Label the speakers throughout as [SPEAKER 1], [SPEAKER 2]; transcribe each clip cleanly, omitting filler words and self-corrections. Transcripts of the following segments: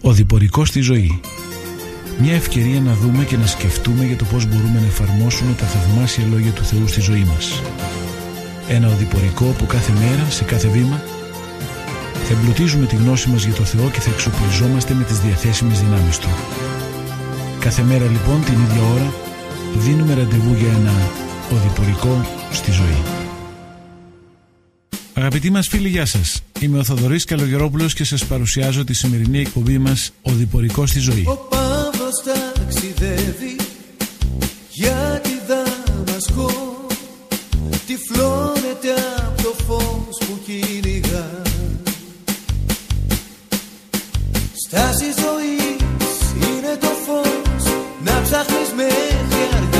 [SPEAKER 1] Οδηπορικό στη ζωή. Μια ευκαιρία να δούμε και να σκεφτούμε για το πώς μπορούμε να εφαρμόσουμε τα θαυμάσια λόγια του Θεού στη ζωή μας. Ένα οδηπορικό που κάθε μέρα, σε κάθε βήμα, θα εμπλουτίζουμε τη γνώση μας για το Θεό και θα εξοπλιζόμαστε με τις διαθέσιμες δυνάμεις Του. Κάθε μέρα λοιπόν την ίδια ώρα δίνουμε ραντεβού για ένα οδηπορικό στη ζωή. Αγαπητοί μας φίλοι, γεια σας. Είμαι ο Θοδωρής Καλογερόπουλος και σας παρουσιάζω τη σημερινή εκπομπή μας «Οδηπορικό στη ζωή».
[SPEAKER 2] Ο Παύλος ταξιδεύει για τη Δαμασκό, τυφλώνεται από το φως που κυνηγά. Στάση ζωής είναι το φως, να ψάχνεις μέχρι αργά.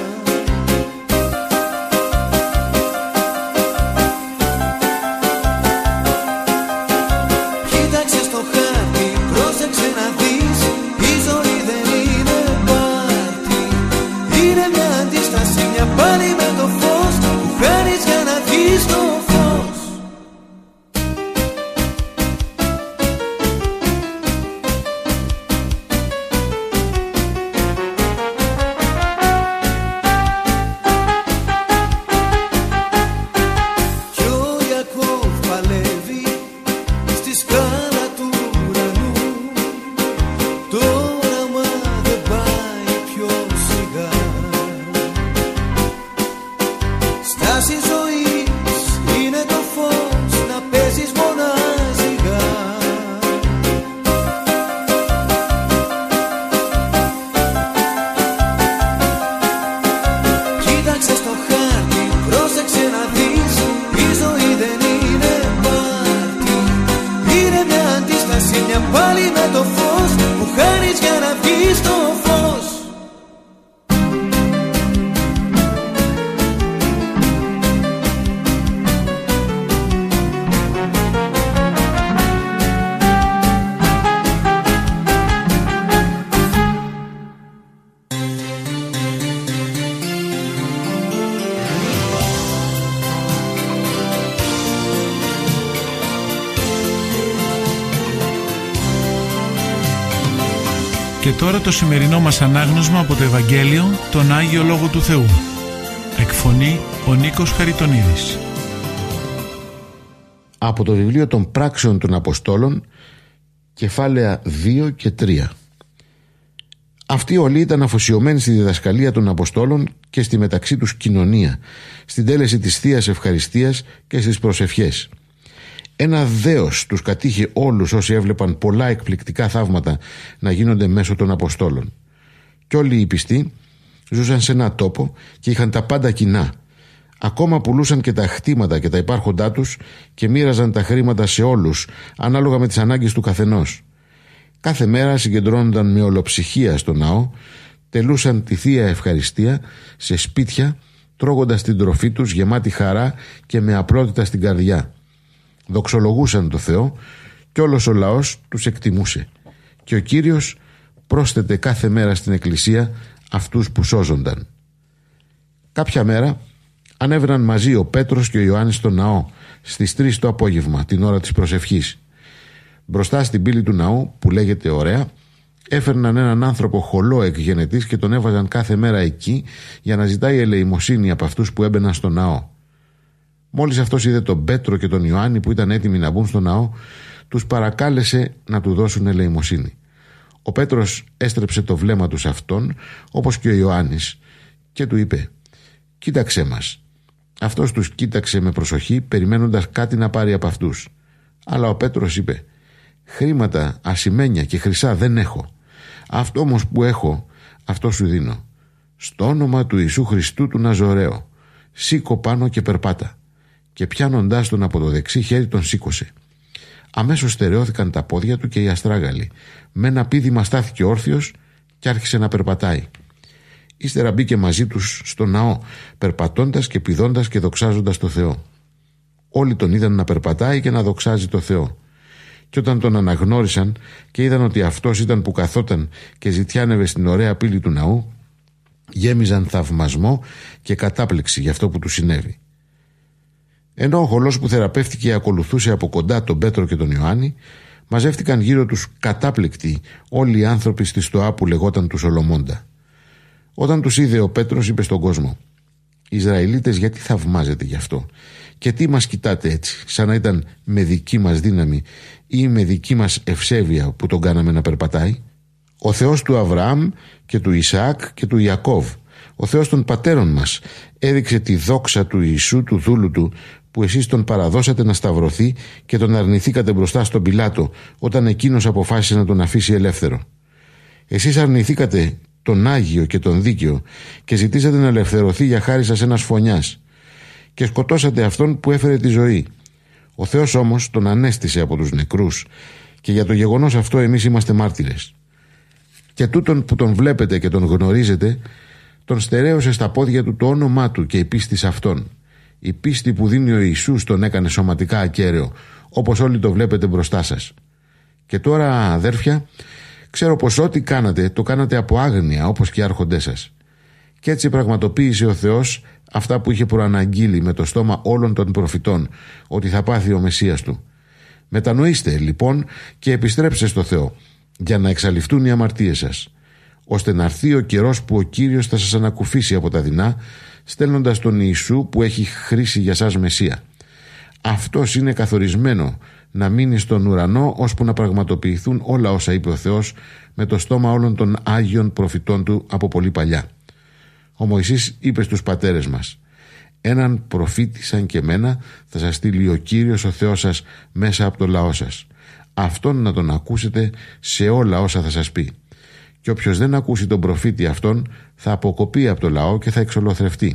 [SPEAKER 2] Κοίταξε στο χάρτη, πρόσεξε να δεις, η ζωή δεν είναι πάρτι. Είναι μια αντίσταση, μια πάλι με το φως, που χάνεις για να δεις το φως.
[SPEAKER 1] Και τώρα το σημερινό μας ανάγνωσμα από το Ευαγγέλιο, τον Άγιο Λόγο του Θεού. Εκφωνεί ο Νίκος Χαριτονίδης.
[SPEAKER 3] Από το βιβλίο των Πράξεων των Αποστόλων, κεφάλαια 2 και 3. Αυτοί όλοι ήταν αφοσιωμένοι στη διδασκαλία των Αποστόλων και στη μεταξύ τους κοινωνία, στην τέλεση της Θείας Ευχαριστίας και στις προσευχές. Ένα δέος τους κατήχε όλους όσοι έβλεπαν πολλά εκπληκτικά θαύματα να γίνονται μέσω των Αποστόλων. Κι όλοι οι πιστοί ζούσαν σε ένα τόπο και είχαν τα πάντα κοινά. Ακόμα πουλούσαν και τα χτήματα και τα υπάρχοντά τους και μοίραζαν τα χρήματα σε όλους ανάλογα με τις ανάγκες του καθενός. Κάθε μέρα συγκεντρώνονταν με ολοψυχία στο ναό, τελούσαν τη Θεία Ευχαριστία σε σπίτια, τρώγοντας την τροφή τους γεμάτη χαρά και με απλότητα στην καρδιά. Δοξολογούσαν το Θεό και όλος ο λαός τους εκτιμούσε. Και ο Κύριος πρόσθετε κάθε μέρα στην εκκλησία αυτούς που σώζονταν. Κάποια μέρα ανέβαιναν μαζί ο Πέτρος και ο Ιωάννης στο ναό στις 3 το απόγευμα, την ώρα της προσευχής. Μπροστά στην πύλη του ναού, που λέγεται Ωραία, έφερναν έναν άνθρωπο χολό εκ γενετής και τον έβαζαν κάθε μέρα εκεί για να ζητάει ελεημοσύνη από αυτούς που έμπαιναν στο ναό. Μόλις αυτός είδε τον Πέτρο και τον Ιωάννη που ήταν έτοιμοι να μπουν στο ναό, τους παρακάλεσε να του δώσουν ελεημοσύνη. Ο Πέτρος έστρεψε το βλέμμα του σε αυτόν, όπως και ο Ιωάννης, και του είπε: «Κοίταξέ μας». Αυτός τους κοίταξε με προσοχή, περιμένοντας κάτι να πάρει από αυτούς. Αλλά ο Πέτρος είπε: «Χρήματα, ασημένια και χρυσά δεν έχω. Αυτό όμως που έχω, αυτό σου δίνω. Στο όνομα του Ιησού Χριστού του Ναζωραίο, σήκω πάνω και περπάτα». Και πιάνοντάς τον από το δεξί χέρι τον σήκωσε. Αμέσως στερεώθηκαν τα πόδια του και οι αστράγαλοι. Με ένα πήδημα στάθηκε όρθιος και άρχισε να περπατάει. Ύστερα μπήκε μαζί τους στο ναό, περπατώντας και πηδώντας και δοξάζοντας το Θεό. Όλοι τον είδαν να περπατάει και να δοξάζει το Θεό. Και όταν τον αναγνώρισαν και είδαν ότι αυτός ήταν που καθόταν και ζητιάνευε στην ωραία πύλη του ναού, γέμιζαν θαυμασμό και κατάπληξη για αυτό που του συνέβη. Ενώ ο χολός που θεραπεύτηκε ακολουθούσε από κοντά τον Πέτρο και τον Ιωάννη, Μαζεύτηκαν γύρω τους κατάπληκτοι όλοι οι άνθρωποι στη στοά που λεγόταν του Σολομώντα. Όταν τους είδε ο Πέτρος, είπε στον κόσμο: «Ισραηλίτες, γιατί θαυμάζετε γι' αυτό? Και τι μας κοιτάτε έτσι, σαν να ήταν με δική μας δύναμη ή με δική μας ευσέβεια που τον κάναμε να περπατάει? Ο Θεός του Αβραάμ και του Ισαάκ και του Ιακώβ, ο Θεός των πατέρων μας, έδειξε τη δόξα του Ιησού, του δούλου του, που εσείς τον παραδώσατε να σταυρωθεί και τον αρνηθήκατε μπροστά στον Πιλάτο όταν εκείνος αποφάσισε να τον αφήσει ελεύθερο. Εσείς αρνηθήκατε τον Άγιο και τον Δίκαιο και ζητήσατε να ελευθερωθεί για χάρη σας ένας φωνιάς και σκοτώσατε αυτόν που έφερε τη ζωή. Ο Θεός όμως τον ανέστησε από τους νεκρούς και για το γεγονός αυτό εμείς είμαστε μάρτυρες. Και τούτον που τον βλέπετε και τον γνωρίζετε, τον στερέωσε στα πόδια του το όνομά του και η πίστη σε αυτόν. Η πίστη που δίνει ο Ιησούς τον έκανε σωματικά ακέραιο, όπως όλοι το βλέπετε μπροστά σας. Και τώρα, αδέρφια, ξέρω πως ό,τι κάνατε, το κάνατε από άγνοια, όπως και οι άρχοντές σας. Κι έτσι πραγματοποίησε ο Θεός αυτά που είχε προαναγγείλει με το στόμα όλων των προφητών, ότι θα πάθει ο Μεσσίας του. Μετανοήστε λοιπόν και επιστρέψτε στο Θεό, για να εξαλειφθούν οι αμαρτίες σας, ώστε να έρθει ο καιρός που ο Κύριος θα σας ανακουφίσει από τα δεινά, στέλνοντας τον Ιησού που έχει χρήσει για σας Μεσσία. Αυτός είναι καθορισμένο να μείνει στον ουρανό, ώσπου να πραγματοποιηθούν όλα όσα είπε ο Θεός με το στόμα όλων των Άγιων προφητών του από πολύ παλιά. Ο Μωυσής είπε στους πατέρες μας: «Έναν προφήτη σαν και εμένα θα σας στείλει ο Κύριος ο Θεός σας μέσα από το λαό σας. Αυτόν να τον ακούσετε σε όλα όσα θα σας πει. Και όποιος δεν ακούσει τον προφήτη αυτόν θα αποκοπεί από το λαό και θα εξολοθρευτεί».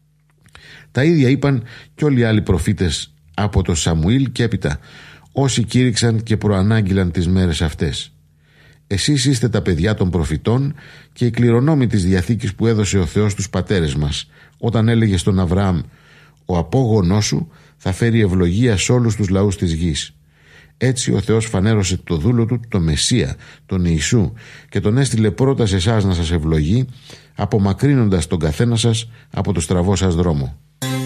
[SPEAKER 3] Τα ίδια είπαν και όλοι οι άλλοι προφήτες από το Σαμουήλ και έπειτα, όσοι κήρυξαν και προανάγγειλαν τις μέρες αυτές. Εσείς είστε τα παιδιά των προφητών και οι κληρονόμοι της Διαθήκης που έδωσε ο Θεός στους πατέρες μας, όταν έλεγε στον Αβραάμ: «Ο απόγονός σου θα φέρει ευλογία σε όλους τους λαούς της γης». Έτσι ο Θεός φανέρωσε το δούλο του, το Μεσσία, τον Ιησού, και τον έστειλε πρώτα σε εσάς να σας ευλογεί, απομακρύνοντας τον καθένα σας από το στραβό σας δρόμο.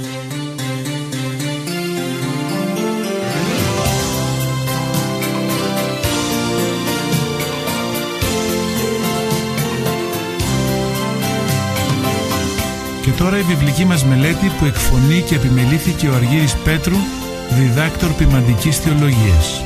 [SPEAKER 1] Και τώρα η βιβλική μας μελέτη που εκφωνεί και επιμελήθηκε ο Αργύρης Πέτρου, διδάκτορ ποιμαντικής θεολογίας.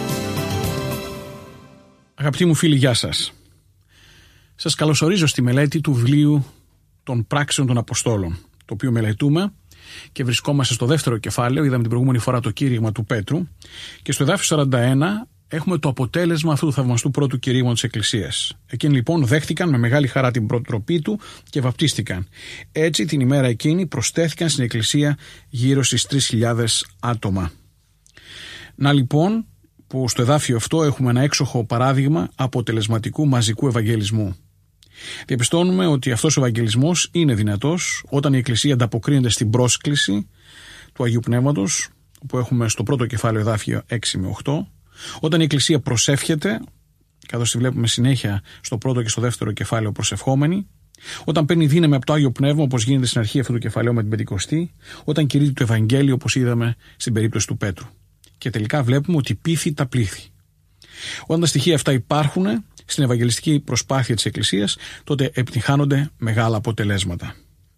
[SPEAKER 4] Αγαπητοί μου φίλοι, γεια σας. Σας καλωσορίζω στη μελέτη του βιβλίου των Πράξεων των Αποστόλων, το οποίο μελετούμε και βρισκόμαστε στο δεύτερο κεφάλαιο. Είδαμε την προηγούμενη φορά το κήρυγμα του Πέτρου και στο εδάφιο 41 έχουμε το αποτέλεσμα αυτού του θαυμαστού πρώτου κηρύγματος της Εκκλησίας. Εκείνοι λοιπόν δέχτηκαν με μεγάλη χαρά την προτροπή του και βαπτίστηκαν. Έτσι την ημέρα εκείνη προστέθηκαν στην Εκκλησία γύρω στις 3.000 άτομα. Να λοιπόν που στο εδάφιο αυτό έχουμε ένα έξοχο παράδειγμα αποτελεσματικού μαζικού ευαγγελισμού. Διαπιστώνουμε ότι αυτός ο ευαγγελισμός είναι δυνατός όταν η Εκκλησία ανταποκρίνεται στην πρόσκληση του Αγίου Πνεύματος, που έχουμε στο πρώτο κεφάλαιο εδάφιο 6 με 8, όταν η Εκκλησία προσεύχεται, καθώς τη βλέπουμε συνέχεια στο πρώτο και στο δεύτερο κεφάλαιο προσευχόμενη, όταν παίρνει δύναμη από το Άγιο Πνεύμα, όπως γίνεται στην αρχή αυτού του κεφαλαίου με την Πεντηκοστή, όταν κηρύττει το Ευαγγέλιο, όπως είδαμε στην περίπτωση του Πέτρου. Και τελικά βλέπουμε ότι πείθει τα πλήθη. Όταν τα στοιχεία αυτά υπάρχουν στην ευαγγελιστική προσπάθεια της Εκκλησίας, τότε επιτυγχάνονται μεγάλα αποτελέσματα.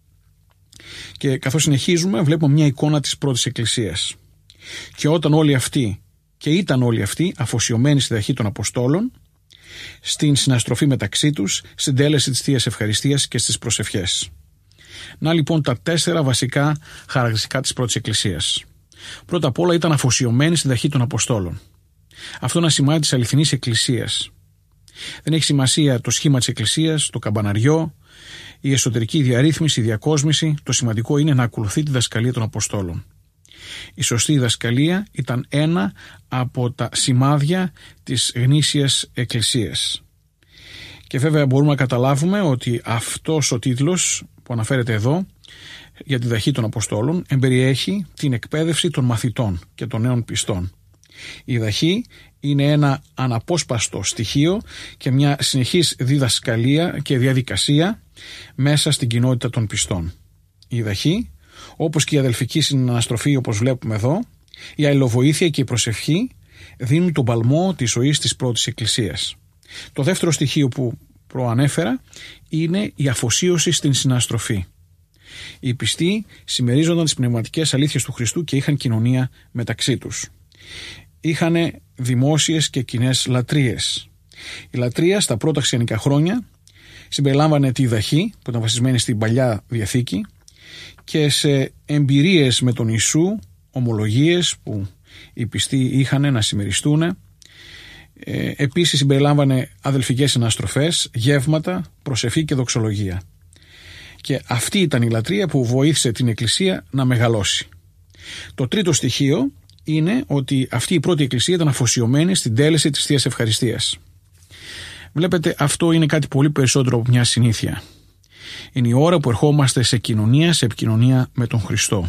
[SPEAKER 4] Και καθώς συνεχίζουμε, βλέπουμε μια εικόνα της πρώτης Εκκλησίας. Και όταν όλοι αυτοί, και ήταν όλοι αυτοί αφοσιωμένοι στη δαχή των Αποστόλων, στην συναστροφή μεταξύ τους, στην τέλεση της Θείας Ευχαριστίας και στις προσευχές. Να λοιπόν τα 4 βασικά χαρακτηριστικά της πρώτης Εκκλησίας. Πρώτα απ' όλα ήταν αφοσιωμένοι στη δαχή των Αποστόλων. Αυτό είναι ένα σημάδι της αληθινής Εκκλησίας. Δεν έχει σημασία το σχήμα της Εκκλησίας, το καμπαναριό, η εσωτερική διαρρύθμιση, η διακόσμηση. Το σημαντικό είναι να ακολουθεί τη δασκαλία των Αποστόλων. Η σωστή δασκαλία ήταν ένα από τα σημάδια της γνήσιας Εκκλησίας. Και βέβαια μπορούμε να καταλάβουμε ότι αυτός ο τίτλος που αναφέρεται εδώ για τη δαχή των Αποστόλων εμπεριέχει την εκπαίδευση των μαθητών και των νέων πιστών. Η δαχή είναι ένα αναπόσπαστο στοιχείο και μια συνεχής διδασκαλία και διαδικασία μέσα στην κοινότητα των πιστών. Η δαχή, όπως και η αδελφική συναναστροφή όπως βλέπουμε εδώ, η αλληλοβοήθεια και η προσευχή δίνουν τον παλμό της ζωής της πρώτης εκκλησίας. Το δεύτερο στοιχείο που προανέφερα είναι η αφοσίωση στην συναστροφή. Οι πιστοί συμμερίζονταν τις πνευματικές αλήθειες του Χριστού και είχαν κοινωνία μεταξύ τους. Είχαν δημόσιες και κοινές λατρείες. Η λατρεία στα πρώτα χριστιανικά χρόνια συμπεριλάμβανε τη δαχή που ήταν βασισμένη στην Παλιά Διαθήκη και σε εμπειρίες με τον Ιησού, ομολογίες που οι πιστοί είχαν να συμμεριστούν. Επίσης συμπεριλάμβανε αδελφικές συναστροφές, γεύματα, προσευχή και δοξολογία. Και αυτή ήταν η λατρεία που βοήθησε την Εκκλησία να μεγαλώσει. Το τρίτο στοιχείο είναι ότι αυτή η πρώτη Εκκλησία ήταν αφοσιωμένη στην τέλεση της Θείας Ευχαριστίας. Βλέπετε, αυτό είναι κάτι πολύ περισσότερο από μια συνήθεια. Είναι η ώρα που ερχόμαστε σε κοινωνία, σε επικοινωνία με τον Χριστό.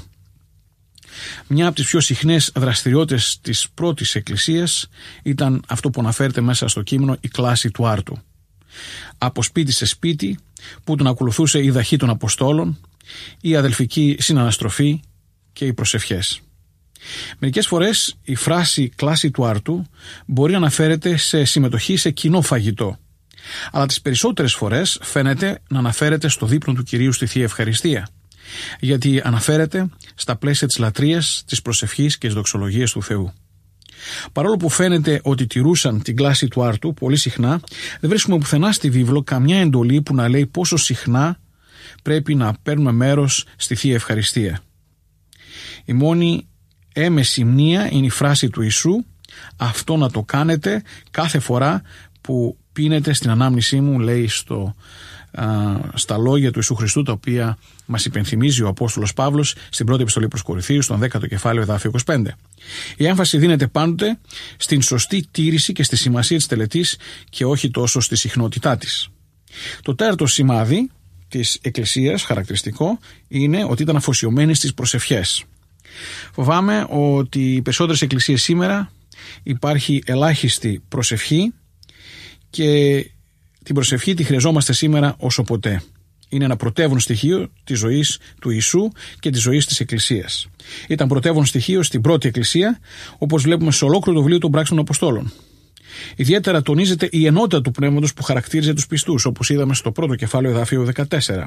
[SPEAKER 4] Μια από τις πιο συχνές δραστηριότητες της πρώτης Εκκλησίας ήταν αυτό που αναφέρεται μέσα στο κείμενο, η κλάση του άρτου. Από σπίτι σε σπίτι, που τον ακολουθούσε η δαχή των Αποστόλων, η αδελφική συναναστροφή και οι προσευχές. Μερικές φορές η φράση κλάση του άρτου μπορεί να αναφέρεται σε συμμετοχή σε κοινό φαγητό, αλλά τις περισσότερες φορές φαίνεται να αναφέρεται στο δείπνο του Κυρίου στη Θεία Ευχαριστία, γιατί αναφέρεται στα πλαίσια της λατρείας, της προσευχής και της δοξολογίας του Θεού. Παρόλο που φαίνεται ότι τηρούσαν την κλάση του άρτου πολύ συχνά, δεν βρίσκουμε πουθενά στη βίβλο καμιά εντολή που να λέει πόσο συχνά πρέπει να παίρνουμε μέρος στη Θεία Ευχαριστία. Η μόνη έμεση μνήα είναι η φράση του Ιησού, αυτό να το κάνετε κάθε φορά που πίνετε στην ανάμνησή μου, λέει στα λόγια του Ιησού Χριστού, τα οποία μας υπενθυμίζει ο Απόστολος Παύλος στην πρώτη επιστολή προς Κορινθίους, στον 10ο κεφάλαιο, εδάφιο 25. Η έμφαση δίνεται πάντοτε στην σωστή τήρηση και στη σημασία της τελετής και όχι τόσο στη συχνότητά της. Το τέταρτο σημάδι της Εκκλησίας, χαρακτηριστικό, είναι ότι ήταν αφοσιωμένη στις προσευχές. Φοβάμαι ότι οι περισσότερες εκκλησίες σήμερα υπάρχει ελάχιστη προσευχή και την προσευχή τη χρειαζόμαστε σήμερα όσο ποτέ. Είναι ένα πρωτεύον στοιχείο της ζωής του Ιησού και της ζωής της Εκκλησίας. Ήταν πρωτεύον στοιχείο στην πρώτη Εκκλησία, όπως βλέπουμε σε ολόκληρο το βιβλίο των Πράξεων των Αποστόλων. Ιδιαίτερα τονίζεται η ενότητα του πνεύματος που χαρακτήριζε τους πιστούς, όπως είδαμε στο πρώτο κεφάλαιο, εδάφιο 14.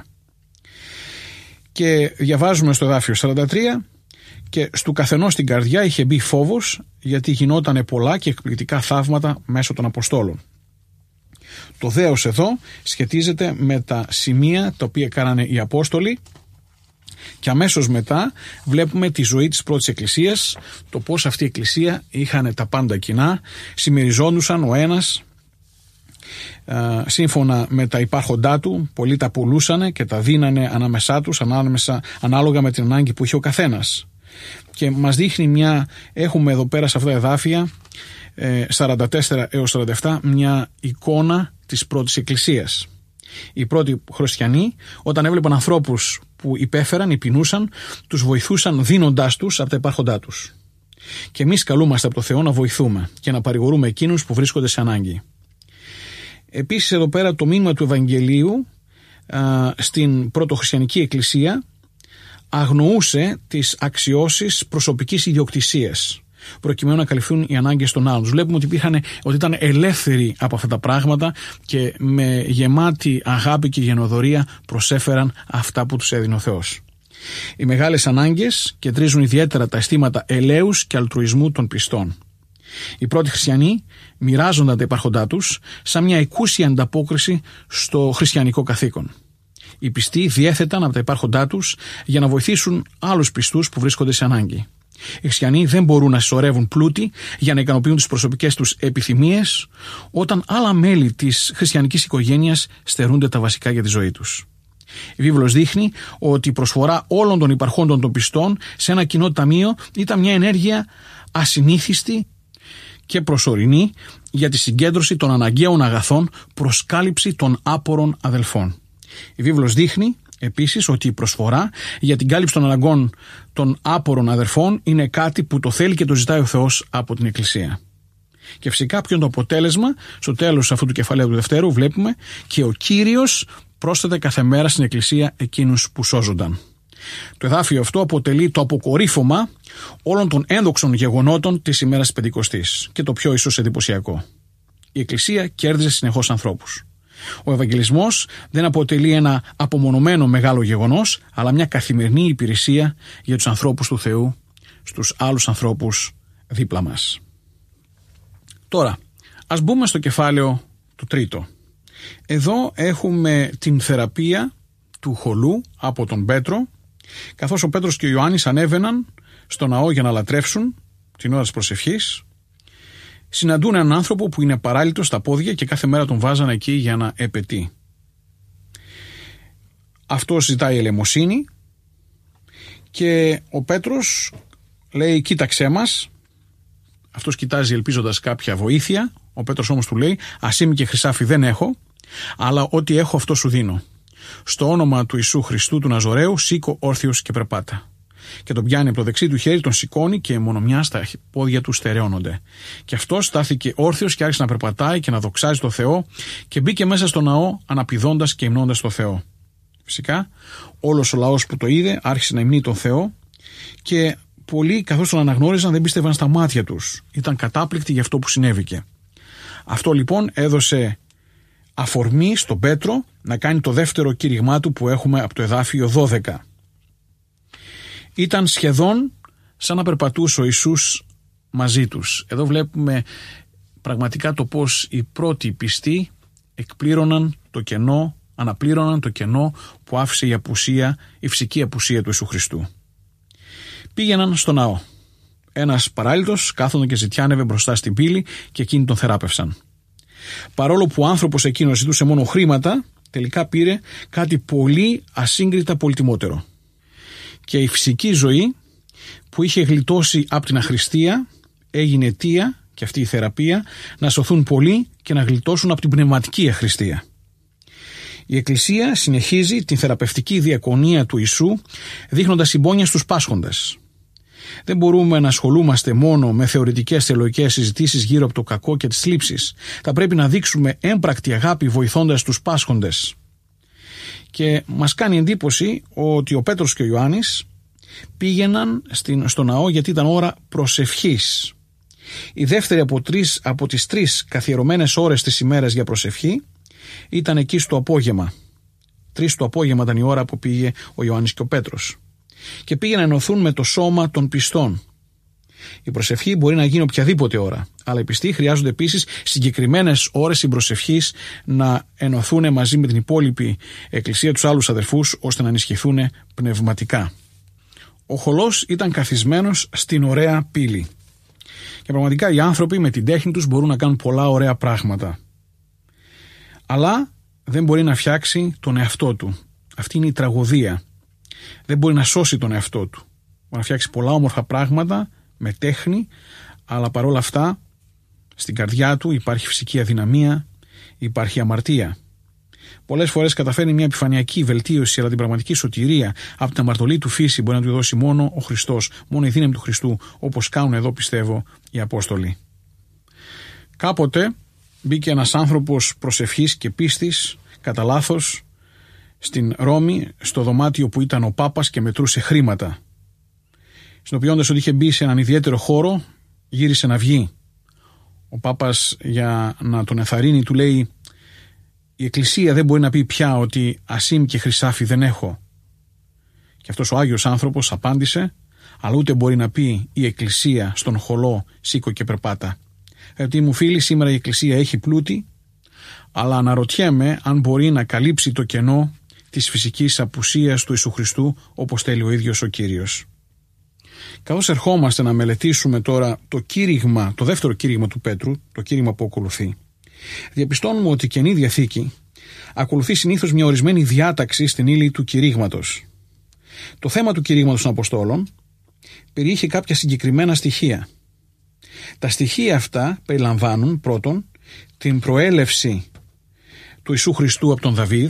[SPEAKER 4] Και διαβάζουμε στο εδάφιο 43, και στου καθενός στην καρδιά είχε μπει φόβος, γιατί γινότανε πολλά και εκπληκτικά θαύματα μέσω των Αποστόλων. Το δέος εδώ σχετίζεται με τα σημεία τα οποία κάνανε οι Απόστολοι και αμέσως μετά βλέπουμε τη ζωή της πρώτης Εκκλησίας, το πώς αυτή η Εκκλησία είχαν τα πάντα κοινά, συμμεριζόντουσαν ο ένας σύμφωνα με τα υπάρχοντά του, πολλοί τα πουλούσανε και τα δίνανε ανάμεσά τους ανάλογα με την ανάγκη που είχε ο καθένας. Και μας δείχνει έχουμε εδώ πέρα σε αυτά τα εδάφια 44 έως 47 μια εικόνα της πρώτης Εκκλησίας. Οι πρώτοι χριστιανοί, όταν έβλεπαν ανθρώπους που υπέφεραν ή πεινούσαν, τους βοηθούσαν δίνοντάς τους από τα υπάρχοντά τους. Και εμείς καλούμαστε από το Θεό να βοηθούμε και να παρηγορούμε εκείνους που βρίσκονται σε ανάγκη. Επίσης εδώ πέρα το μήνυμα του Ευαγγελίου στην πρωτοχριστιανική Εκκλησία αγνοούσε τις αξιώσεις προσωπικής ιδιοκτησίας, προκειμένου να καλυφθούν οι ανάγκες των άλλων. Βλέπουμε ότι ήταν ελεύθεροι από αυτά τα πράγματα και με γεμάτη αγάπη και γενοδορία προσέφεραν αυτά που τους έδινε ο Θεός. Οι μεγάλες ανάγκες κεντρίζουν ιδιαίτερα τα αισθήματα ελέους και αλτρουισμού των πιστών. Οι πρώτοι χριστιανοί μοιράζονταν τα υπάρχοντά τους σαν μια εκούσια ανταπόκριση στο χριστιανικό καθήκον. Οι πιστοί διέθεταν από τα υπάρχοντά τους για να βοηθήσουν άλλους πιστούς που βρίσκονται σε ανάγκη. Οι χριστιανοί δεν μπορούν να συσσωρεύουν πλούτη για να ικανοποιούν τις προσωπικές τους επιθυμίες, όταν άλλα μέλη της χριστιανικής οικογένειας στερούνται τα βασικά για τη ζωή τους. Η βίβλος δείχνει ότι η προσφορά όλων των υπαρχόντων των πιστών σε ένα κοινό ταμείο ήταν μια ενέργεια ασυνήθιστη και προσωρινή για τη συγκέντρωση των αναγκαίων αγαθών προς κάλυψη των άπορων αδελφών. Η βίβλος δείχνει επίσης ότι η προσφορά για την κάλυψη των αναγκών των άπορων αδερφών είναι κάτι που το θέλει και το ζητάει ο Θεός από την Εκκλησία. Και φυσικά ποιο είναι το αποτέλεσμα? Στο τέλος αυτού του κεφαλαίου του Δευτέρου βλέπουμε και ο Κύριος πρόσθεται κάθε μέρα στην Εκκλησία εκείνους που σώζονταν. Το εδάφιο αυτό αποτελεί το αποκορύφωμα όλων των ένδοξων γεγονότων της ημέρας της Πεντηκοστής και το πιο ίσως εντυπωσιακό. Η Εκκλησία κέρδιζε συνεχώς ανθρώπους. Ο Ευαγγελισμός δεν αποτελεί ένα απομονωμένο μεγάλο γεγονός, αλλά μια καθημερινή υπηρεσία για τους ανθρώπους του Θεού, στους άλλους ανθρώπους δίπλα μας. Τώρα, ας μπούμε στο κεφάλαιο του τρίτο. Εδώ έχουμε την θεραπεία του χολού από τον Πέτρο, καθώς ο Πέτρος και ο Ιωάννης ανέβαιναν στο ναό για να λατρεύσουν την ώρα της προσευχής. Συναντούν έναν άνθρωπο που είναι παράλυτος στα πόδια και κάθε μέρα τον βάζανε εκεί για να επαιτεί. Αυτός ζητάει ελεημοσύνη και ο Πέτρος λέει κοίταξέ μας. Αυτός κοιτάζει ελπίζοντας κάποια βοήθεια. Ο Πέτρος όμως του λέει ασήμι και χρυσάφι δεν έχω, αλλά ό,τι έχω αυτό σου δίνω. Στο όνομα του Ιησού Χριστού του Ναζωραίου σήκω όρθιος και περπάτα. Και τον πιάνει από το δεξί του χέρι, τον σηκώνει και μονομιά στα πόδια του στερεώνονται. Και αυτός στάθηκε όρθιος και άρχισε να περπατάει και να δοξάζει το Θεό και μπήκε μέσα στο ναό αναπηδώντας και υμνώντας το Θεό. Φυσικά όλος ο λαός που το είδε άρχισε να υμνεί τον Θεό και πολλοί καθώς τον αναγνώριζαν δεν πίστευαν στα μάτια τους. Ήταν κατάπληκτοι για αυτό που συνέβηκε. Αυτό λοιπόν έδωσε αφορμή στον Πέτρο να κάνει το δεύτερο κήρυγμά του που έχουμε από το εδάφιο 12. Ήταν σχεδόν σαν να περπατούσε ο Ιησούς μαζί τους. Εδώ βλέπουμε πραγματικά το πώς οι πρώτοι πιστοί εκπλήρωναν το κενό, αναπλήρωναν το κενό που άφησε η φυσική απουσία του Ιησού Χριστού. Πήγαιναν στο ναό. Ένας παράλυτος κάθονταν και ζητιάνευε μπροστά στην πύλη και εκείνοι τον θεράπευσαν. Παρόλο που ο άνθρωπος εκείνος ζητούσε μόνο χρήματα, τελικά πήρε κάτι πολύ ασύγκριτα πολυτιμότερο. Και η φυσική ζωή που είχε γλιτώσει από την αχρηστία έγινε αιτία, και αυτή η θεραπεία, να σωθούν πολλοί και να γλιτώσουν από την πνευματική αχρηστία. Η Εκκλησία συνεχίζει την θεραπευτική διακονία του Ιησού δείχνοντας συμπόνια στους πάσχοντες. Δεν μπορούμε να ασχολούμαστε μόνο με θεωρητικές θεολογικές συζητήσεις γύρω από το κακό και τις θλίψεις. Θα πρέπει να δείξουμε έμπρακτη αγάπη βοηθώντας τους πάσχοντες. Και μας κάνει εντύπωση ότι ο Πέτρος και ο Ιωάννης πήγαιναν στο ναό γιατί ήταν ώρα προσευχής. Η δεύτερη από τις τρεις καθιερωμένες ώρες της ημέρας για προσευχή ήταν εκεί στο απόγευμα. 3 το απόγευμα ήταν η ώρα που πήγε ο Ιωάννης και ο Πέτρος. Και πήγαιναν να ενωθούν με το σώμα των πιστών. Η προσευχή μπορεί να γίνει οποιαδήποτε ώρα, αλλά οι πιστοί χρειάζονται επίσης συγκεκριμένες ώρες συμπροσευχής να ενωθούν μαζί με την υπόλοιπη εκκλησία, τους άλλους αδερφούς, ώστε να ενισχυθούν πνευματικά. Ο χολός ήταν καθισμένος στην ωραία πύλη. Και πραγματικά οι άνθρωποι με την τέχνη τους μπορούν να κάνουν πολλά ωραία πράγματα. Αλλά δεν μπορεί να φτιάξει τον εαυτό του. Αυτή είναι η τραγωδία. Δεν μπορεί να σώσει τον εαυτό του. Μπορεί να φτιάξει πολλά όμορφα πράγματα με τέχνη, αλλά παρόλα αυτά στην καρδιά του υπάρχει φυσική αδυναμία, υπάρχει αμαρτία. Πολλές φορές καταφέρνει μια επιφανειακή βελτίωση, αλλά την πραγματική σωτηρία από την αμαρτωλή του φύση μπορεί να του δώσει μόνο ο Χριστός, μόνο η δύναμη του Χριστού, όπως κάνουν εδώ πιστεύω οι Απόστολοι. Κάποτε μπήκε ένας άνθρωπος προσευχής και πίστης κατά λάθος στην Ρώμη, στο δωμάτιο που ήταν ο Πάπας και μετρούσε χρήματα. Συνοποιώντας ότι είχε μπει σε έναν ιδιαίτερο χώρο, γύρισε να βγει. Ο Πάπας, για να τον ενθαρρύνει, του λέει: η Εκκλησία δεν μπορεί να πει πια ότι ασήμ και χρυσάφι δεν έχω. Και αυτός ο Άγιος άνθρωπος απάντησε: αλλά ούτε μπορεί να πει η Εκκλησία στον χολό σήκω και περπάτα. Γιατί μου φίλοι, σήμερα η Εκκλησία έχει πλούτη, αλλά αναρωτιέμαι αν μπορεί να καλύψει το κενό της φυσικής απουσίας του Ιησού Χριστού, όπως θέλει ο ίδιος ο Κύριος. Καθώς ερχόμαστε να μελετήσουμε τώρα το δεύτερο κήρυγμα του Πέτρου, το κήρυγμα που ακολουθεί, διαπιστώνουμε ότι η Καινή Διαθήκη ακολουθεί συνήθως μια ορισμένη διάταξη στην ύλη του κηρύγματος. Το θέμα του κηρύγματος των Αποστόλων περιείχε κάποια συγκεκριμένα στοιχεία. Τα στοιχεία αυτά περιλαμβάνουν πρώτον την προέλευση του Ιησού Χριστού από τον Δαβίδ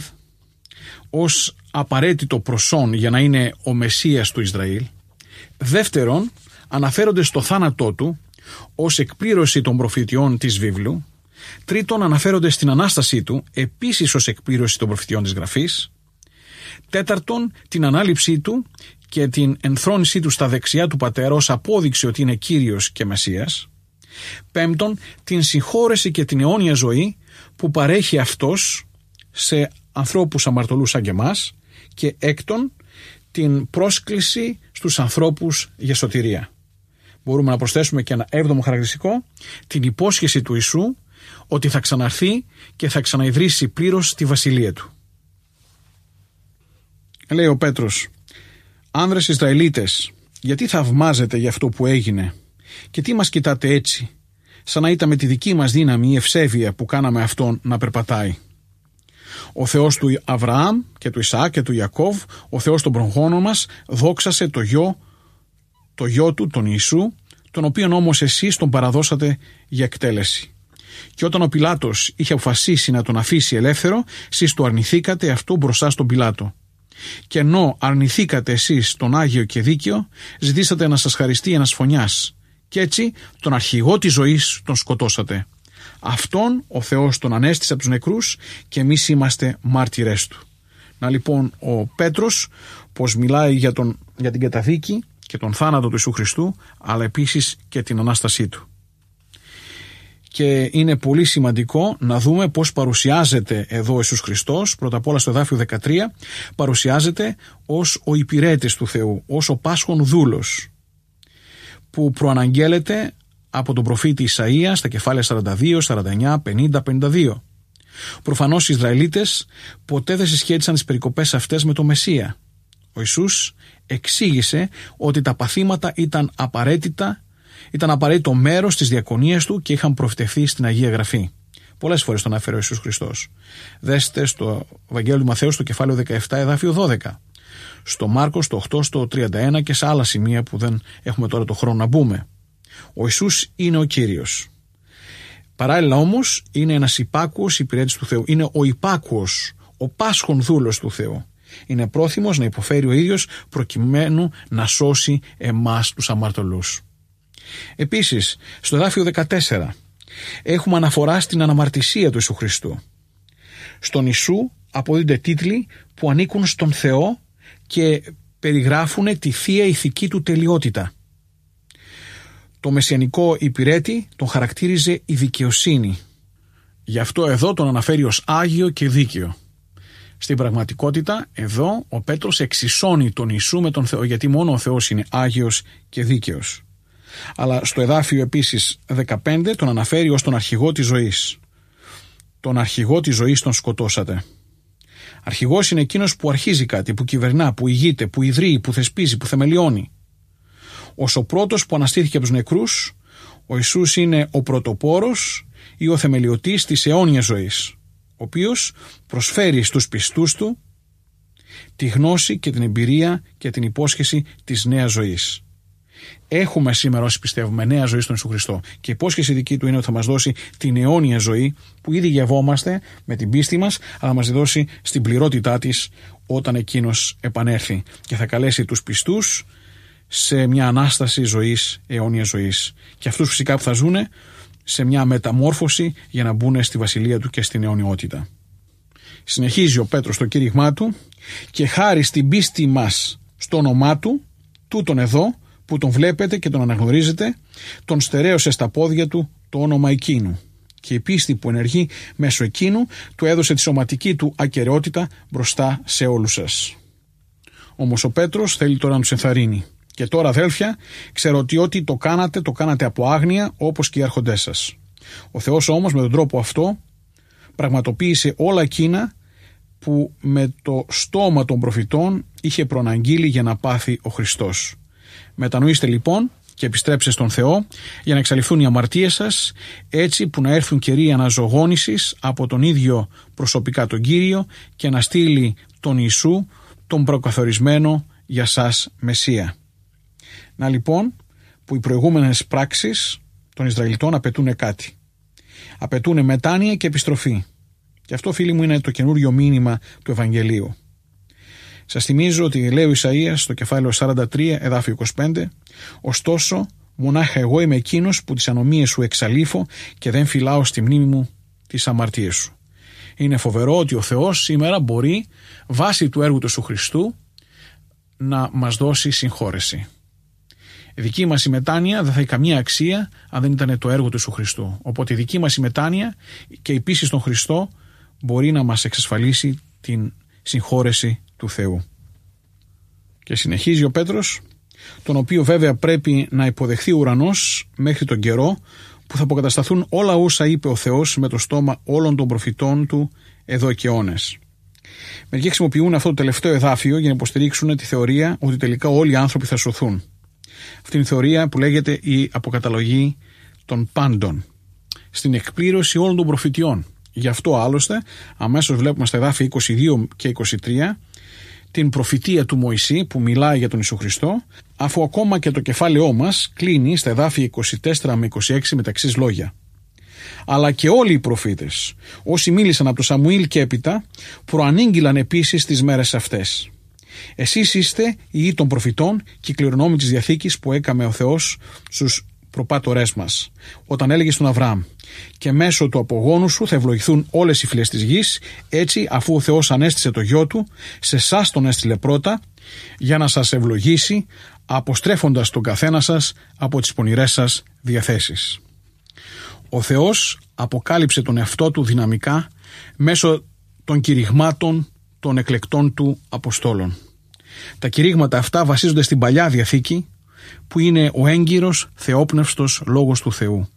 [SPEAKER 4] ως απαραίτητο προσόν για να είναι ο Μεσσίας του Ισραήλ. Δεύτερον, αναφέρονται στο θάνατό του ως εκπλήρωση των προφητιών της βίβλου. Τρίτον, αναφέρονται στην Ανάστασή του επίσης ως εκπλήρωση των προφητιών της Γραφής. Τέταρτον, την ανάληψή του και την ενθρόνησή του στα δεξιά του Πατέρα ως απόδειξη ότι είναι Κύριος και Μεσσίας. Πέμπτον, την συγχώρεση και την αιώνια ζωή που παρέχει αυτός σε ανθρώπους αμαρτωλούς σαν και εμάς. Και έκτον, την πρόσκληση στους ανθρώπους για σωτηρία. Μπορούμε να προσθέσουμε και ένα έβδομο χαρακτηριστικό, την υπόσχεση του Ιησού ότι θα ξαναρθεί και θα ξαναιδρύσει πλήρως τη βασιλεία του. Λέει ο Πέτρος: «Άνδρες Ισραηλίτες, γιατί θαυμάζετε για αυτό που έγινε και τι μας κοιτάτε έτσι, σαν να ήταν με τη δική μας δύναμη η ευσέβεια που κάναμε αυτόν να περπατάει? Ο Θεός του Αβραάμ και του Ισαάκ και του Ιακώβ, ο Θεός των προγόνων μας, δόξασε το γιο του, τον Ιησού, τον οποίον όμως εσείς τον παραδώσατε για εκτέλεση. Και όταν ο Πιλάτος είχε αποφασίσει να τον αφήσει ελεύθερο, εσείς του αρνηθήκατε αυτό μπροστά στον Πιλάτο. Και ενώ αρνηθήκατε εσείς τον Άγιο και Δίκαιο, ζητήσατε να σας χαριστεί ένας φωνιάς. Και έτσι τον αρχηγό της ζωής τον σκοτώσατε. Αυτόν ο Θεός τον ανέστησε από τους νεκρούς και εμείς είμαστε μάρτυρες του». Να λοιπόν ο Πέτρος πως μιλάει για την καταδίκη και τον θάνατο του Ιησού Χριστού, αλλά επίσης και την Ανάστασή του. Και είναι πολύ σημαντικό να δούμε πώς παρουσιάζεται εδώ ο Ιησούς Χριστός. Πρώτα απ' όλα στο εδάφιο 13 παρουσιάζεται ως ο υπηρέτης του Θεού, ως ο πάσχων δούλος, που προαναγγέλλεται από τον προφήτη Ισαΐα στα κεφάλαια 42, 49, 50, 52. Προφανώς οι Ισραηλίτες ποτέ δεν συσχέτισαν τις περικοπές αυτές με το Μεσσία. Ο Ιησούς εξήγησε ότι τα παθήματα ήταν απαραίτητο μέρος της διακονίας του και είχαν προφητευθεί στην Αγία Γραφή. Πολλές φορές τον αναφέρει ο Ιησούς Χριστός. Δέστε στο Ευαγγέλιο του Μαθαίου στο κεφάλαιο 17 εδάφιο 12. Στο Μάρκο στο 8, στο 31 και σε άλλα σημεία που δεν έχουμε τώρα το χρόνο να μπούμε. Ο Ιησούς είναι ο Κύριος. Παράλληλα όμως είναι ένας υπάκουος υπηρέτης του Θεού. Είναι ο υπάκουος, ο πάσχων δούλος του Θεού. Είναι πρόθυμος να υποφέρει ο ίδιος προκειμένου να σώσει εμάς τους αμαρτωλούς. Επίσης, στο εδάφιο 14 έχουμε αναφορά στην αναμαρτησία του Ιησού Χριστού. Στον Ιησού αποδίδονται τίτλοι που ανήκουν στον Θεό και περιγράφουν τη θεία ηθική του τελειότητα. Το μεσιανικό υπηρέτη τον χαρακτήριζε η δικαιοσύνη. Γι' αυτό εδώ τον αναφέρει ως Άγιο και Δίκαιο. Στην πραγματικότητα εδώ ο Πέτρος εξισώνει τον Ιησού με τον Θεό, γιατί μόνο ο Θεός είναι Άγιος και Δίκαιος. Αλλά στο εδάφιο επίσης 15 τον αναφέρει ως τον αρχηγό της ζωής. Τον αρχηγό της ζωής τον σκοτώσατε. Αρχηγός είναι εκείνος που αρχίζει κάτι, που κυβερνά, που ηγείται, που ιδρύει, που θεσπίζει, που θεμελιώνει. Ως ο πρώτος που αναστήθηκε από τους νεκρούς, ο Ιησούς είναι ο πρωτοπόρος ή ο θεμελιωτής της αιώνιας ζωής, ο οποίος προσφέρει στους πιστούς του τη γνώση και την εμπειρία και την υπόσχεση της νέας ζωής. Έχουμε σήμερα όσοι πιστεύουμε νέα ζωή στον Ιησού Χριστό και η υπόσχεση δική του είναι ότι θα μας δώσει την αιώνια ζωή που ήδη γευόμαστε με την πίστη μας, αλλά μας δώσει στην πληρότητά της όταν εκείνος επανέλθει και θα καλέσει τους πιστούς σε μια ανάσταση ζωής, αιώνια ζωής, και αυτούς φυσικά που θα ζουνε σε μια μεταμόρφωση για να μπουν στη βασιλεία του και στην αιωνιότητα. Συνεχίζει ο Πέτρος το κήρυγμά του: «Και χάρη στην πίστη μας στο όνομά του, τούτον εδώ που τον βλέπετε και τον αναγνωρίζετε, τον στερέωσε στα πόδια του το όνομα εκείνου. Και η πίστη που ενεργεί μέσω εκείνου του έδωσε τη σωματική του ακεραιότητα μπροστά σε όλους σας». Όμως ο Πέτρος θέλει τώρα να τους ενθαρρύνει. «Και τώρα, αδέλφια, ξέρω ότι ό,τι το κάνατε από άγνοια, όπως και οι άρχοντές σας. Ο Θεός όμως με τον τρόπο αυτό πραγματοποίησε όλα εκείνα που με το στόμα των προφητών είχε προαναγγείλει για να πάθει ο Χριστός. Μετανοήστε λοιπόν και επιστρέψτε στον Θεό για να εξαλειφθούν οι αμαρτίες σας, έτσι που να έρθουν καιροί αναζωογόνησης από τον ίδιο προσωπικά τον Κύριο και να στείλει τον Ιησού, τον προκαθορισμένο για σας Μεσσία». Να λοιπόν που οι προηγούμενες πράξεις των Ισραηλιτών απαιτούν κάτι. Απαιτούν μετάνοια και επιστροφή. Και αυτό, φίλοι μου, είναι το καινούριο μήνυμα του Ευαγγελίου. Σας θυμίζω ότι λέει ο Ισαΐας στο κεφάλαιο 43 εδάφιο 25: «Ωστόσο μονάχα εγώ είμαι εκείνος που τις ανομίες σου εξαλείφω και δεν φυλάω στη μνήμη μου τις αμαρτίες σου». Είναι φοβερό ότι ο Θεός σήμερα μπορεί, βάσει του έργου του Ιησού Χριστού, να μας δώσει συγχώρεση. Η δική μας η μετάνοια δεν θα έχει καμία αξία αν δεν ήταν το έργο του Ιησού Χριστού. Οπότε η δική μας η μετάνοια και η πίστη στον Χριστό μπορεί να μας εξασφαλίσει την συγχώρεση του Θεού. Και συνεχίζει ο Πέτρος, τον οποίο βέβαια πρέπει να υποδεχθεί ο ουρανός μέχρι τον καιρό που θα αποκατασταθούν όλα όσα είπε ο Θεός με το στόμα όλων των προφητών του εδώ και αιώνες. Μερικοί χρησιμοποιούν αυτό το τελευταίο εδάφιο για να υποστηρίξουν τη θεωρία ότι τελικά όλοι οι άνθρωποι θα σωθούν. Αυτή είναι η θεωρία που λέγεται η αποκαταλογή των πάντων, στην εκπλήρωση όλων των προφητιών. Γι' αυτό άλλωστε αμέσως βλέπουμε στα εδάφια 22 και 23 την προφητεία του Μωυσή που μιλάει για τον Ιησού Χριστό, αφού ακόμα και το κεφάλαιό μας κλείνει στα εδάφια 24 με 26 με τα εξής λόγια. Αλλά και όλοι οι προφήτες, όσοι μίλησαν από τον Σαμουήλ και έπειτα, προανήγγυλαν επίσης τις μέρες αυτές. Εσείς είστε οι ιοί των προφητών και οι κληρονόμοι της Διαθήκης που έκαμε ο Θεός στους προπάτορές μας, όταν έλεγε στον Αβραάμ: και μέσω του απογόνου σου θα ευλογηθούν όλες οι φυλές της γης. Έτσι, αφού ο Θεός ανέστησε το γιο του, σε εσάς τον έστειλε πρώτα, για να σας ευλογήσει, αποστρέφοντας τον καθένα σας από τις πονηρές σας διαθέσεις. Ο Θεός αποκάλυψε τον εαυτό του δυναμικά μέσω των κηρυγμάτων των εκλεκτών του Αποστόλων. Τα κηρύγματα αυτά βασίζονται στην Παλιά Διαθήκη, που είναι ο έγκυρος θεόπνευστος λόγος του Θεού.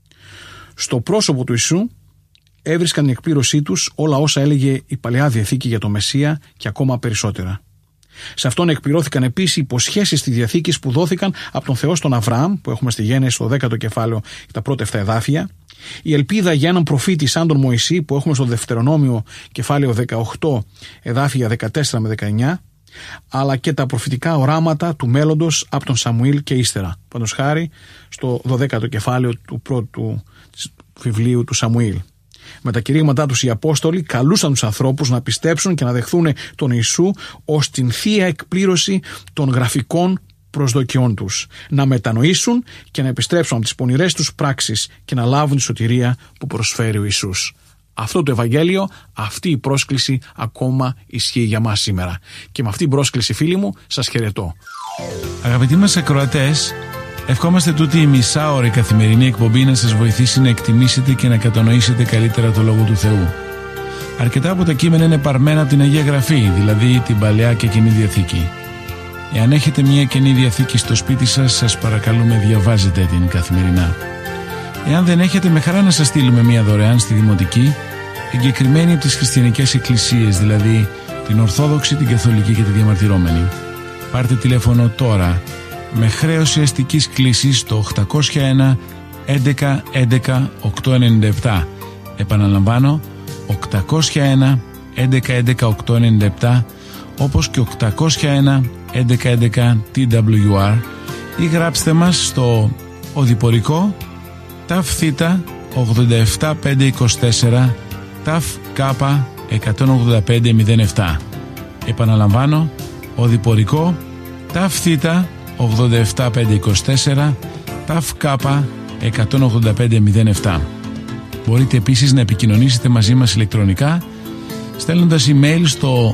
[SPEAKER 4] Στο πρόσωπο του Ιησού έβρισκαν την εκπλήρωσή τους όλα όσα έλεγε η Παλαιά Διαθήκη για το Μεσσία και ακόμα περισσότερα. Σε αυτόν εκπληρώθηκαν επίσης οι υποσχέσεις της Διαθήκης που δόθηκαν από τον Θεό στον Αβραάμ, που έχουμε στη Γένεση στο 10ο κεφάλαιο και τα πρώτα 7 εδάφια, η ελπίδα για έναν προφήτη σαν τον Μωυσή που έχουμε στο Δευτερονόμιο κεφάλαιο 18 εδάφια 14 με 19, αλλά και τα προφητικά οράματα του μέλλοντος από τον Σαμουήλ και ύστερα. Πάντως χάρη στο 12ο κεφάλαιο του πρώτου βιβλίου του Σαμουήλ. Με τα κηρύγματά τους οι Απόστολοι καλούσαν τους ανθρώπους να πιστέψουν και να δεχθούν τον Ιησού ως την θεία εκπλήρωση των γραφικών προσδοκιών τους, να μετανοήσουν και να επιστρέψουν από τις πονηρές τους πράξεις και να λάβουν τη σωτηρία που προσφέρει ο Ιησούς. Αυτό το Ευαγγέλιο, αυτή η πρόσκληση ακόμα ισχύει για μας σήμερα. Και με αυτή την πρόσκληση, φίλοι μου, σας χαιρετώ.
[SPEAKER 1] Αγαπητοί μας ακροατές, ευχόμαστε τούτη η μισάωρη καθημερινή εκπομπή να σας βοηθήσει να εκτιμήσετε και να κατανοήσετε καλύτερα το Λόγο του Θεού. Αρκετά από τα κείμενα είναι παρμένα από την Αγία Γραφή, δηλαδή την Παλαιά και Καινή Διαθήκη. Εάν έχετε μια Καινή Διαθήκη στο σπίτι σας, σας παρακαλούμε διαβάζετε την καθημερινά. Εάν δεν έχετε, με χαρά να σας στείλουμε μια δωρεάν στη Δημοτική, εγκεκριμένη από τις χριστιανικές εκκλησίες, δηλαδή την Ορθόδοξη, την Καθολική και τη Διαμαρτυρόμενη. Πάρτε τηλέφωνο τώρα με χρέωση αστικής κλήσης στο 801 11 11 897. Επαναλαμβάνω, 801 11 11 897, όπως και 801 11 11 TWR, ή γράψτε μας στο οδηπορικό ΤΑΦ Θ 87524 ΤΑΦ Κ 18507. Επαναλαμβάνω, οδηπορικό ΤΑΦ Θ 87524 ΤΑΦ Κ 18507. Μπορείτε επίσης να επικοινωνήσετε μαζί μας ηλεκτρονικά στέλνοντας email στο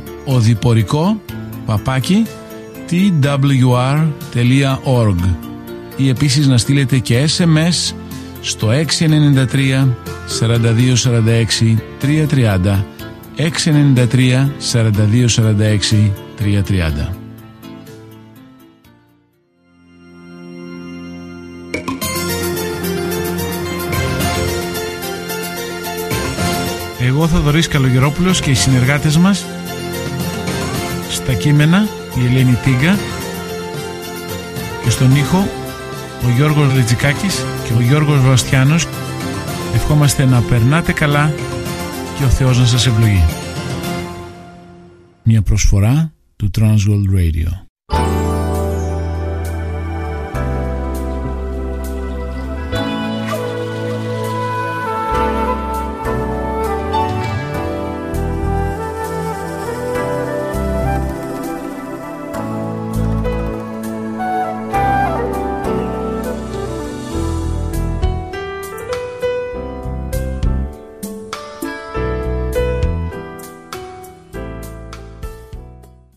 [SPEAKER 1] οδηπορικό@twr.org ή επίσης να στείλετε και SMS στο 693 42 46 330, 693 42 46 330. Εγώ, Θοδωρής Καλογερόπουλος, και οι συνεργάτες μας στα κείμενα η Ελένη Τίγκα, και στον ήχο ο Γιώργος Λιτζικάκης και ο Γιώργος Βαστιάνος, ευχόμαστε να περνάτε καλά και ο Θεός να σας ευλογεί. Μια προσφορά του Transworld Radio.